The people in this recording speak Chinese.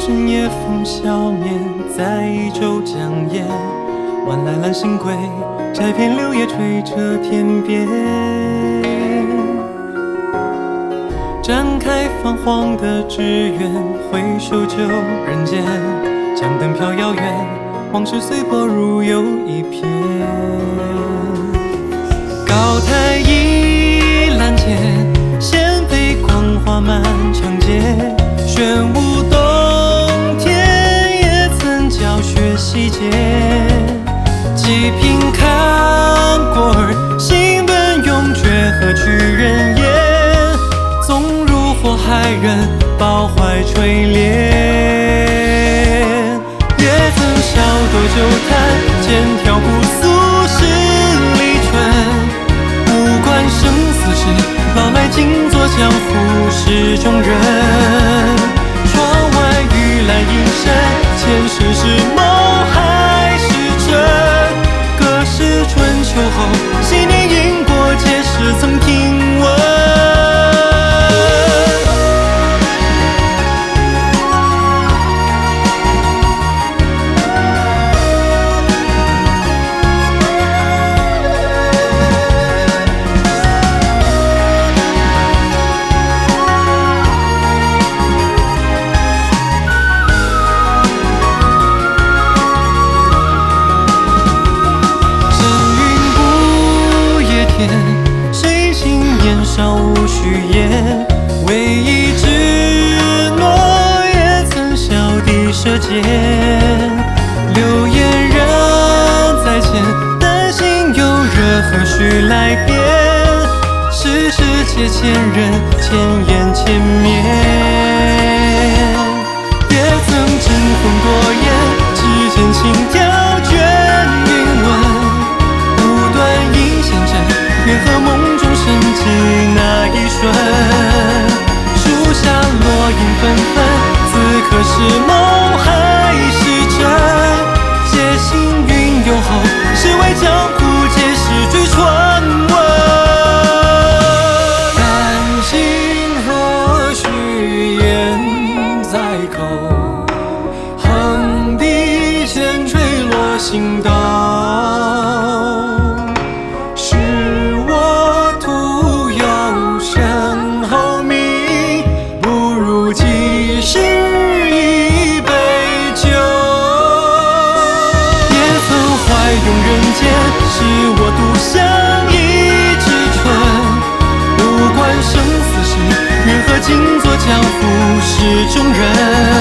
整夜风笑面，在一舟江沿，晚来揽星归，摘片柳叶垂彻天边。展开泛黄的纸鸢，回首旧人间，江灯飘遥远，往事随波如有一片。高台倚栏前，衔飞光华满长街，玄武洞天也曾教学细节。几瓶看过儿，行本永绝何惧人言？纵如火海人，抱怀垂怜。也曾小斗酒坛，剑挑不俗世离春。不管生死事，老来静坐江湖事中人。窗外雨来阴山，前世是梦还是真？隔世春秋后，昔年因果皆是曾听闻。谁信年少无虚言？唯一之诺，也曾笑地舌尖。流言人在前，担心有热何须来辩？世事皆前人，千言千面。也曾争锋过眼，只见心跳卷云纹。不断引线针，愿和梦中升起那一瞬。树下落英纷纷，此刻是梦还是真？皆行云游后，是为江湖皆是句传闻。甘心若虚言在口，横笛弦坠落心刀。用人间，是我独享一枝春。不管生死事，愿和静坐江湖事中人。